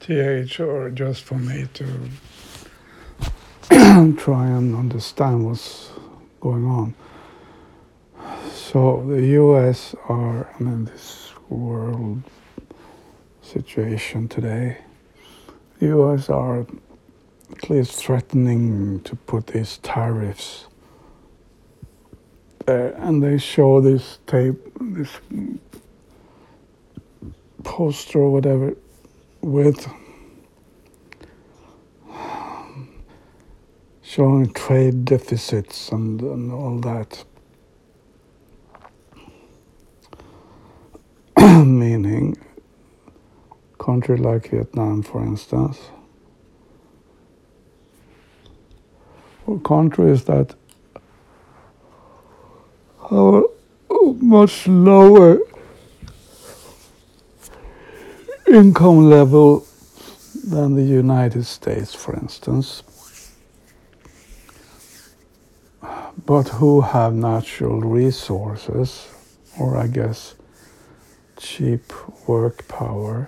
TH, or just for me to try and understand what's going on. So the US this world situation today, the US are at least threatening to put these tariffs there, and they show this poster or whatever with showing trade deficits and all that. Meaning, country like Vietnam, for instance, or countries that have a much lower income level than the United States, for instance, but who have natural resources, or I guess cheap work power.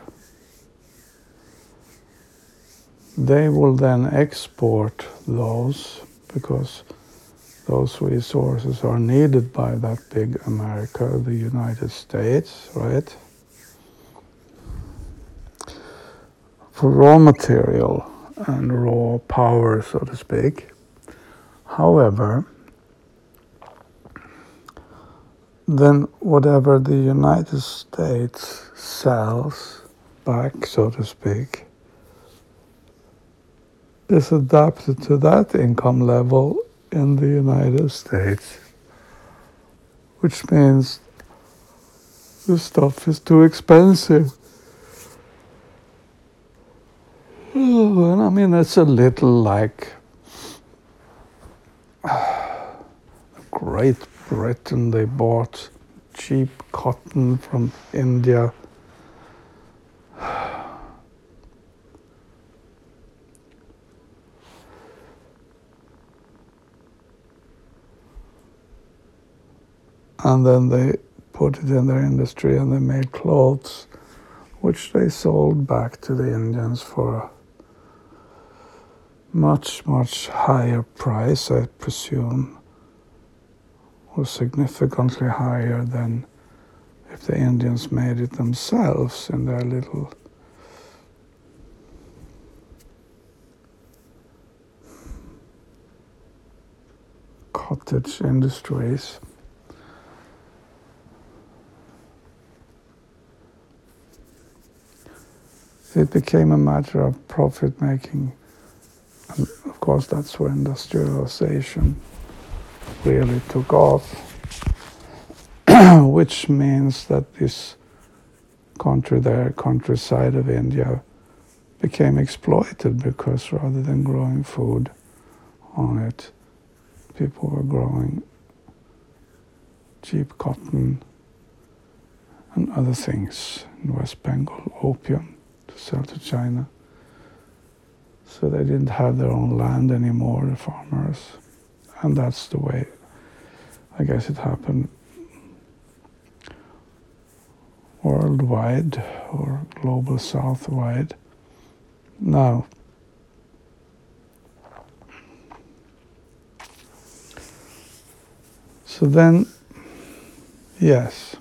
They will then export those because those resources are needed by that big America, the United States, right? For raw material and raw power, so to speak. However, then whatever the United States sells back, so to speak, is adapted to that income level in the United States, which means the stuff is too expensive. And I mean, it's a little like Great Britain. They bought cheap cotton from India. And then they put it in their industry and they made clothes, which they sold back to the Indians for a much, much higher price, I presume, or significantly higher than if the Indians made it themselves in their little cottage industries. It became a matter of profit making, and of course that's where industrialization really took off, which means that this countryside of India became exploited, because rather than growing food on it, people were growing cheap cotton and other things in West Bengal, opium, to sell to China. So they didn't have their own land anymore, the farmers. And that's the way, I guess, it happened worldwide or global south-wide. Now, so then, yes,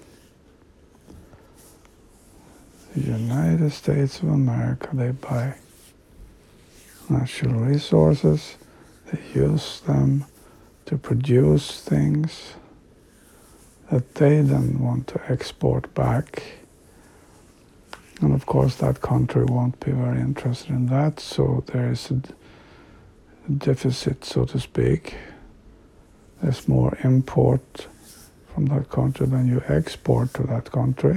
the United States of America, they buy natural resources, they use them to produce things that they then want to export back. And of course that country won't be very interested in that, so there is a deficit, so to speak. There's more import from that country than you export to that country.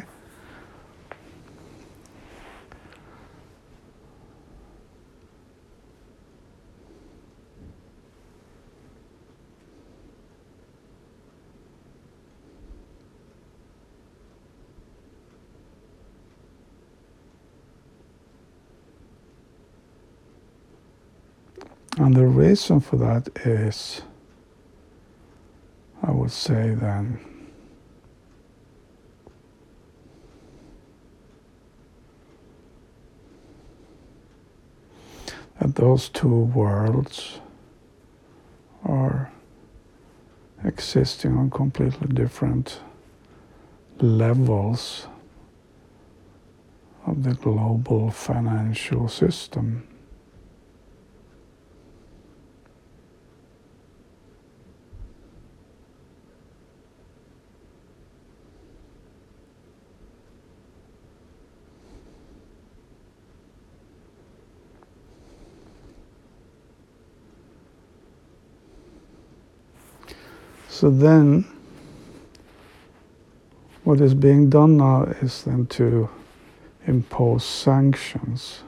And the reason for that is, I would say then, that those two worlds are existing on completely different levels of the global financial system. So then, what is being done now is then to impose sanctions.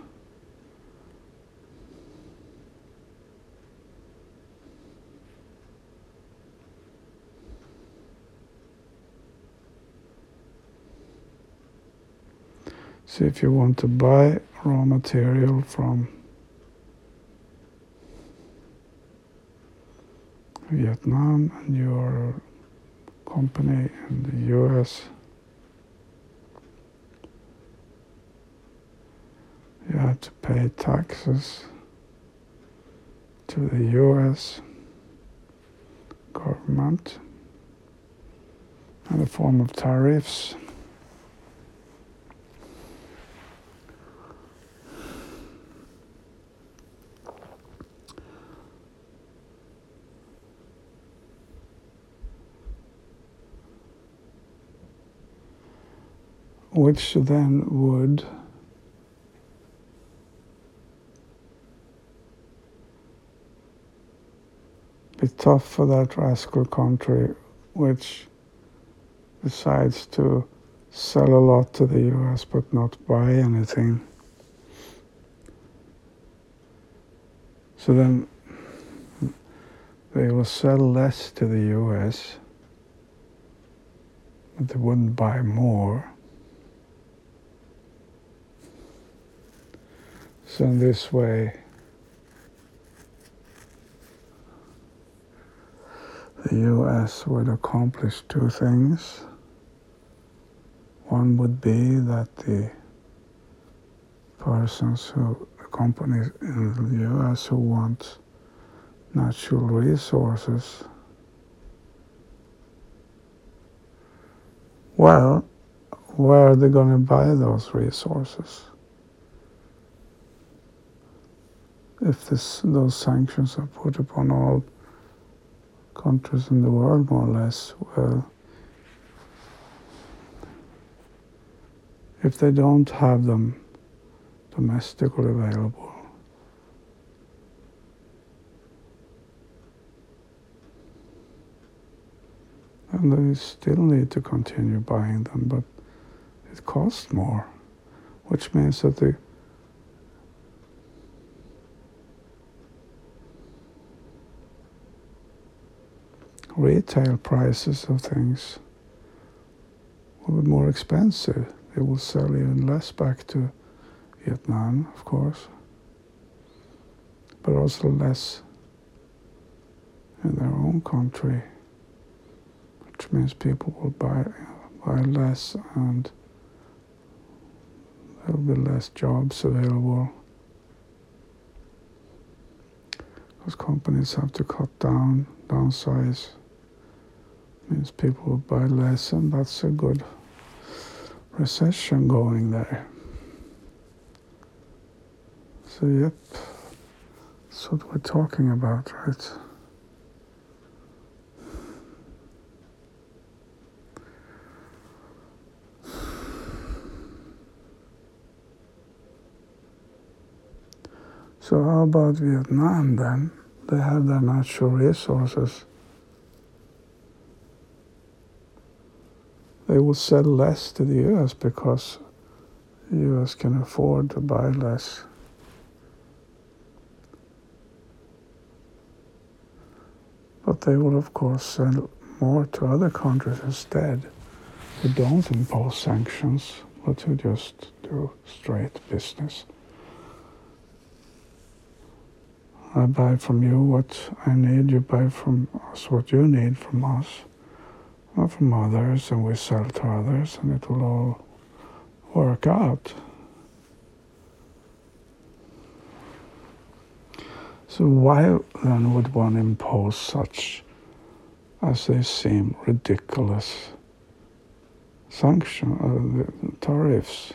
So if you want to buy raw material from Vietnam and you're a company in the US, you have to pay taxes to the US government in the form of tariffs. Which then would be tough for that rascal country which decides to sell a lot to the US but not buy anything. So then they will sell less to the US, but they wouldn't buy more. So in this way, the US would accomplish two things. One would be that the companies in the US who want natural resources, well, where are they going to buy those resources? If those sanctions are put upon all countries in the world, more or less, well, if they don't have them domestically available, and they still need to continue buying them, but it costs more, which means that the retail prices of things will be more expensive. They will sell even less back to Vietnam, of course, but also less in their own country, which means people will buy less and there will be less jobs available because companies have to cut down, downsize. Means people will buy less, and that's a good recession going there. So yep, that's what we're talking about, right? So how about Vietnam then? They have their natural resources. They will sell less to the US because the US can afford to buy less. But they will, of course, sell more to other countries instead who don't impose sanctions, but who just do straight business. I buy from you what I need, you buy from us what you need from us, or from others, and we sell to others, and it will all work out. So why then would one impose such, as they seem, ridiculous tariffs?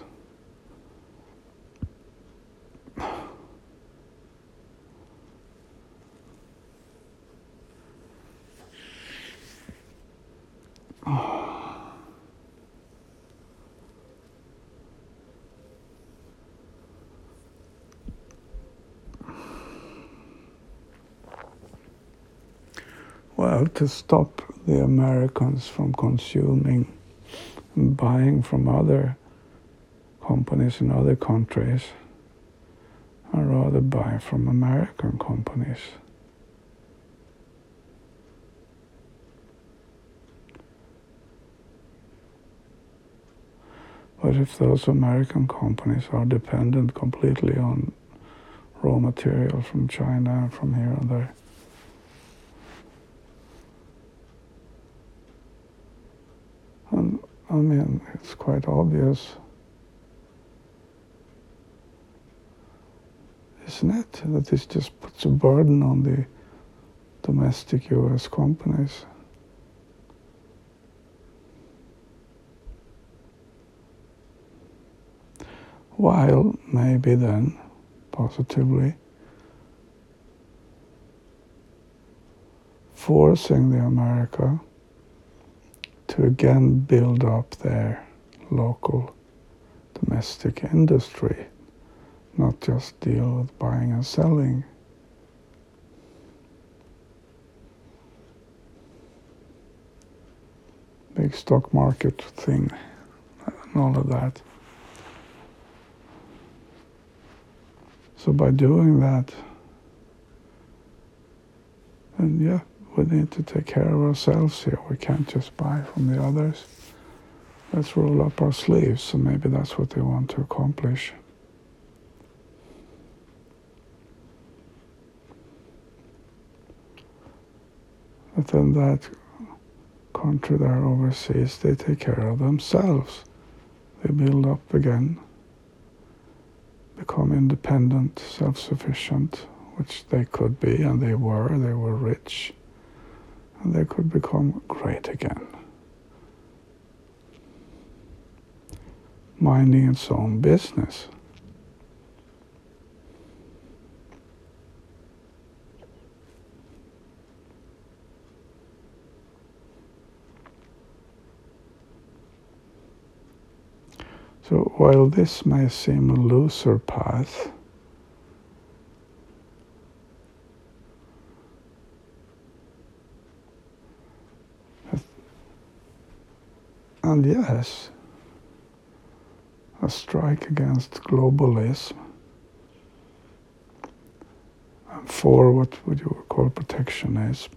Well, to stop the Americans from consuming and buying from other companies in other countries, I'd rather buy from American companies. But if those American companies are dependent completely on raw material from China and from here and there, and I mean, it's quite obvious, isn't it, that this just puts a burden on the domestic US companies. While maybe then, positively, forcing the America to again build up their local domestic industry, not just deal with buying and selling. Big stock market thing and all of that. So by doing that, and yeah, we need to take care of ourselves here. We can't just buy from the others. Let's roll up our sleeves. So maybe that's what they want to accomplish. But then that country there overseas, they take care of themselves. They build up again, become independent, self-sufficient, which they could be, and they were rich, and they could become great again, minding its own business. So while this may seem a looser path, and yes, a strike against globalism and for what would you call protectionism,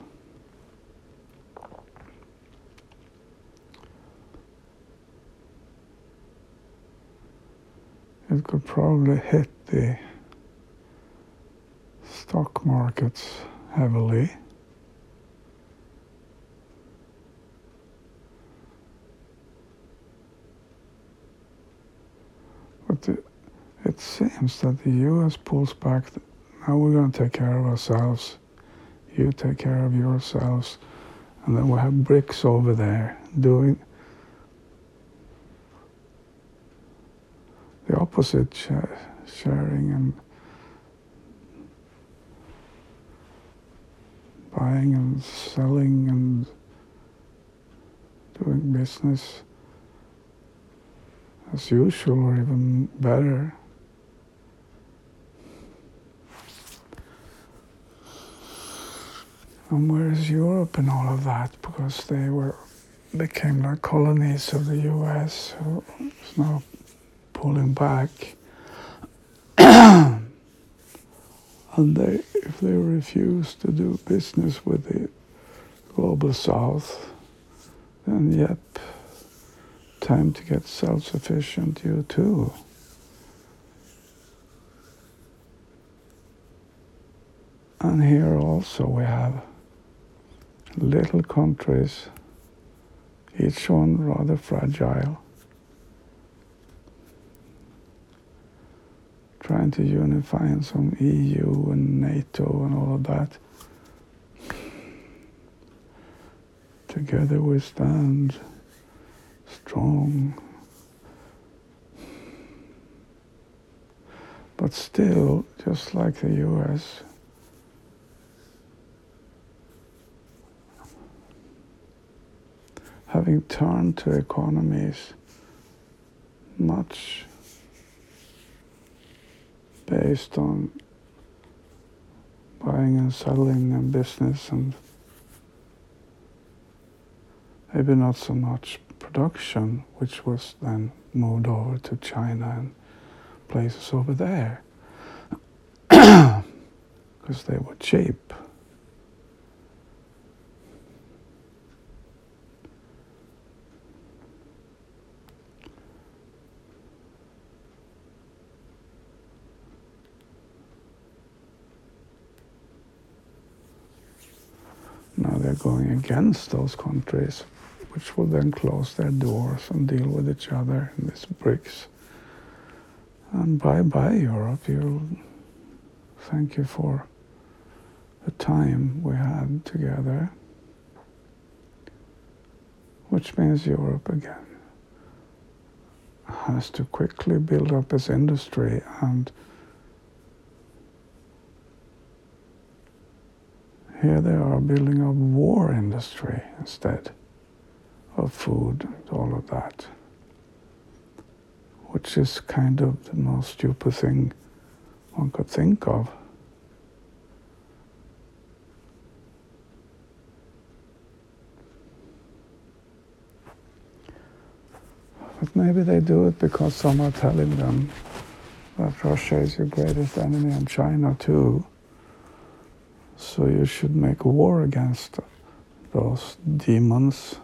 it could probably hit the stock markets heavily. But it seems that the US pulls back, now we're going to take care of ourselves, you take care of yourselves, and then we have BRICS over there doing the opposite, sharing and buying and selling and doing business as usual or even better. And where is Europe in all of that? Because they became like colonies of the US, who is now pulling back. And if they refuse to do business with the global South, then yep, time to get self-sufficient, you too. And here also we have little countries, each one rather fragile, trying trying to unify in some EU and NATO and all of that. Together we stand strong. But still, just like the US, having turned to economies much based on buying and selling and business, and maybe not so much production, which was then moved over to China and places over there because they were cheap. Now they're going against those countries, which will then close their doors and deal with each other in this BRICS. And bye-bye, Europe. Thank you for the time we had together, which means Europe again has to quickly build up its industry, and here they are building a war industry instead of food and all of that, which is kind of the most stupid thing one could think of. But maybe they do it because some are telling them that Russia is your greatest enemy and China too. So you should make war against those demons.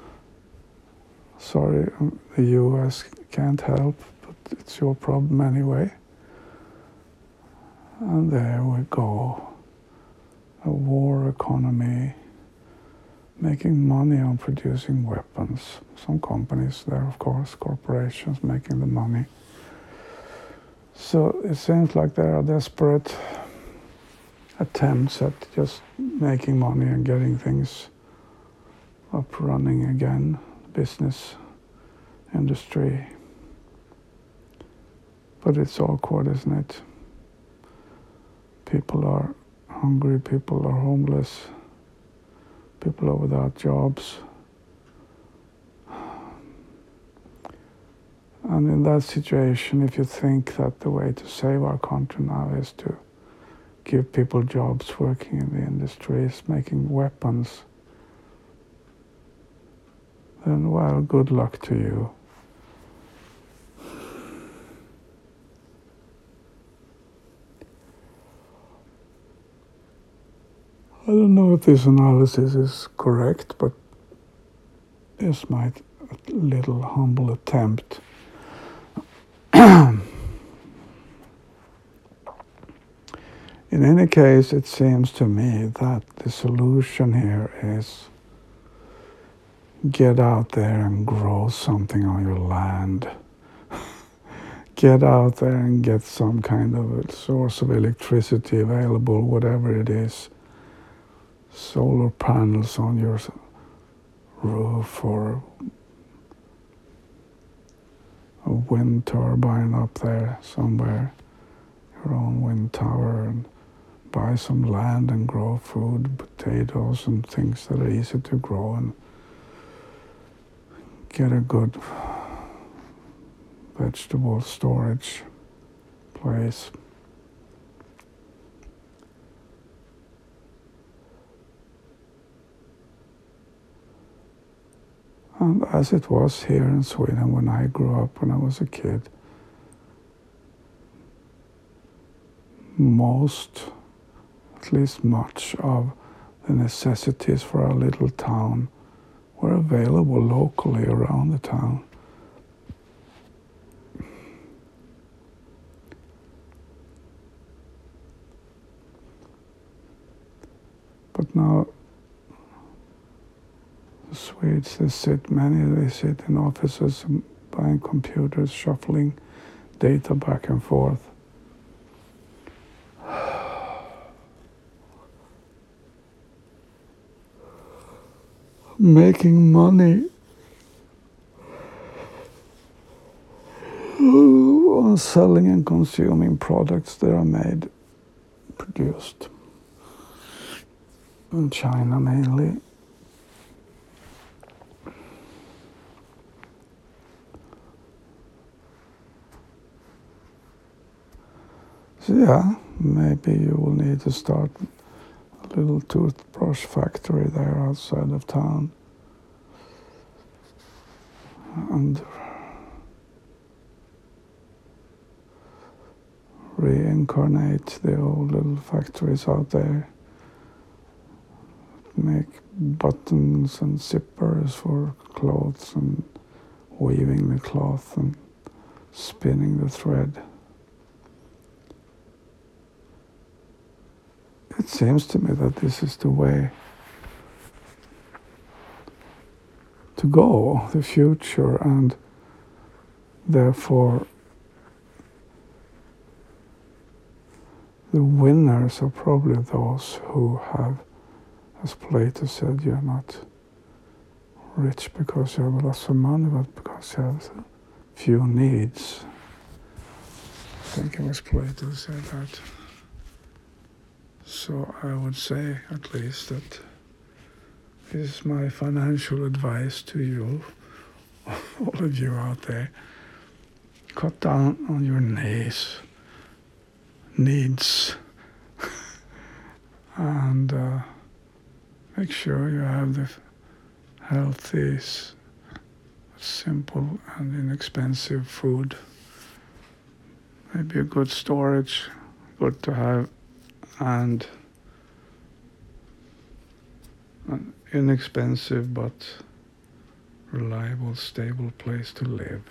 Sorry, the US can't help, but it's your problem anyway. And there we go. A war economy, making money on producing weapons. Some companies there, of course, corporations making the money. So it seems like there are desperate attempts at just making money and getting things up running again, business, industry. But it's awkward, isn't it? People are hungry, people are homeless, people are without jobs. And in that situation, if you think that the way to save our country now is to give people jobs working in the industries, making weapons, then, well, good luck to you. I don't know if this analysis is correct, but it's my little humble attempt. In any case, it seems to me that the solution here is get out there and grow something on your land. Get out there and get some kind of a source of electricity available, whatever it is. Solar panels on your roof, or a wind turbine up there somewhere, your own wind tower, and buy some land and grow food, potatoes and things that are easy to grow, and get a good vegetable storage place. And as it was here in Sweden when I grew up, when I was a kid, at least much of the necessities for our little town were available locally around the town. But now the Swedes, they sit in offices buying computers, shuffling data back and forth. making money on selling and consuming products that are produced in China mainly. So yeah, maybe you will need to start a little toothbrush factory there outside of town. And reincarnate the old little factories out there. Make buttons and zippers for clothes and weaving the cloth and spinning the thread. It seems to me that this is the way to go, the future, and therefore the winners are probably those who have, as Plato said, you're not rich because you have lots of money, but because you have few needs. I think it was Plato who said that. So I would say, at least, that this is my financial advice to you, all of you out there. Cut down on your needs, and make sure you have the healthy, simple and inexpensive food. Maybe a good storage, good to have, and an inexpensive but reliable, stable place to live.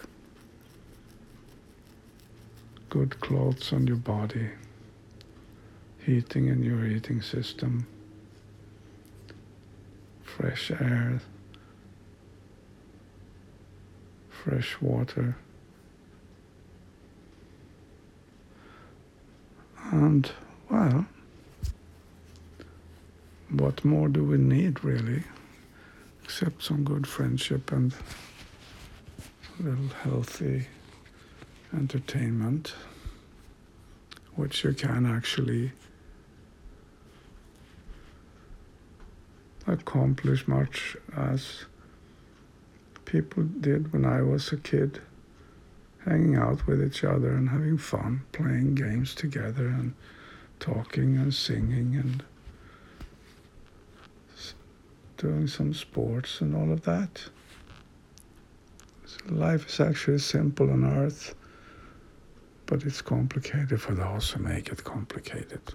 Good clothes on your body, heating in your heating system, fresh air, fresh water, and, well, what more do we need, really, except some good friendship and a little healthy entertainment, which you can actually accomplish much as people did when I was a kid, hanging out with each other and having fun, playing games together and talking and singing and doing some sports and all of that. So life is actually simple on earth, but it's complicated for those who make it complicated.